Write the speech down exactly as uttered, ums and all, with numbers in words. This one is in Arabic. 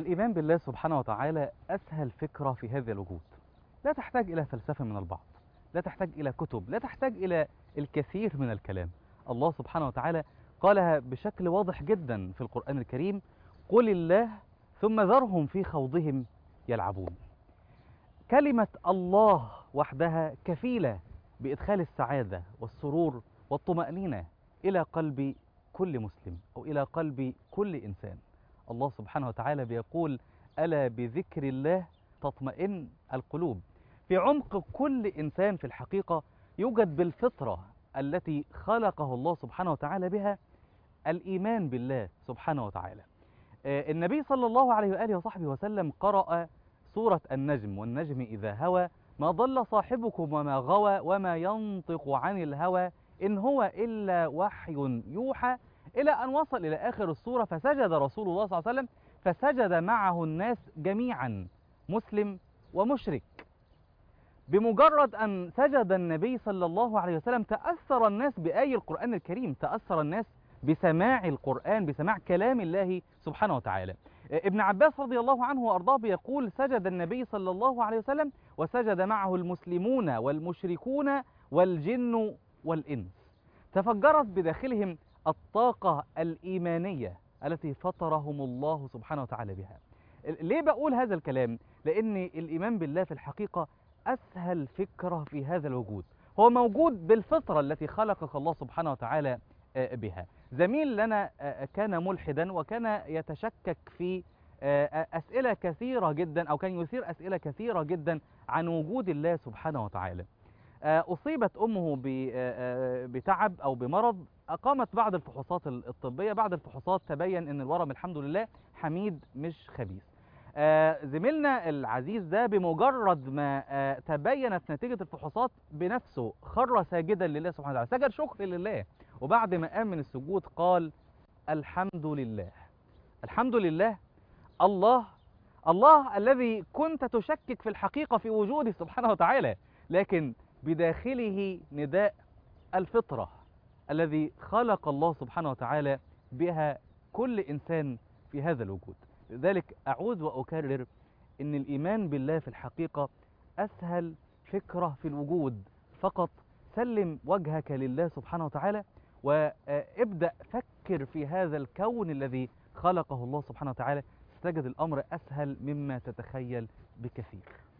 الإيمان بالله سبحانه وتعالى أسهل فكرة في هذا الوجود. لا تحتاج إلى فلسفة من البعض، لا تحتاج إلى كتب، لا تحتاج إلى الكثير من الكلام. الله سبحانه وتعالى قالها بشكل واضح جدا في القرآن الكريم: قل الله ثم ذرهم في خوضهم يلعبون. كلمة الله وحدها كفيلة بإدخال السعادة والسرور والطمأنينة إلى قلب كل مسلم أو إلى قلب كل إنسان. الله سبحانه وتعالى بيقول: ألا بذكر الله تطمئن القلوب. في عمق كل إنسان في الحقيقة يوجد بالفطرة التي خلقه الله سبحانه وتعالى بها الإيمان بالله سبحانه وتعالى. النبي صلى الله عليه وآله وصحبه وسلم قرأ سورة النجم: والنجم إذا هوى ما ضل صاحبكم وما غوى وما ينطق عن الهوى إن هو إلا وحي يوحى، إلى أن وصل إلى آخر السورة: فسجد رسول الله صلى الله عليه وسلم فسجد معه الناس جميعا مسلم ومشرك. بمجرد أن سجد النبي صلى الله عليه وسلم تأثر الناس بآي القرآن الكريم، تأثر الناس بسماع القرآن، بسماع كلام الله سبحانه وتعالى. ابن عباس رضي الله عنه وأرضاه بيقول: سجد النبي صلى الله عليه وسلم وسجد معه المسلمون والمشركون والجن والإنس. تفجرت بداخلهم الطاقة الإيمانية التي فطرهم الله سبحانه وتعالى بها. ليه بقول هذا الكلام؟ لأن الإيمان بالله في الحقيقة أسهل فكرة في هذا الوجود، هو موجود بالفطرة التي خلقك الله سبحانه وتعالى بها. زميل لنا كان ملحدا وكان يتشكك في أسئلة كثيرة جدا، أو كان يثير أسئلة كثيرة جدا عن وجود الله سبحانه وتعالى. أصيبت أمه بتعب أو بمرض، أقامت بعض الفحوصات الطبية. بعد الفحوصات تبين أن الورم الحمد لله حميد مش خبيث. زميلنا العزيز ده بمجرد ما تبينت نتيجة الفحوصات بنفسه خر ساجدا لله سبحانه وتعالى، سجد شكر لله، وبعد ما قام من السجود قال: الحمد لله، الحمد لله. الله الله الذي كنت تشكك في الحقيقة في وجوده سبحانه وتعالى، لكن بداخله نداء الفطرة الذي خلق الله سبحانه وتعالى بها كل إنسان في هذا الوجود. لذلك أعود وأكرر إن الإيمان بالله في الحقيقة أسهل فكرة في الوجود. فقط سلم وجهك لله سبحانه وتعالى وابدأ فكر في هذا الكون الذي خلقه الله سبحانه وتعالى، ستجد الأمر أسهل مما تتخيل بكثير.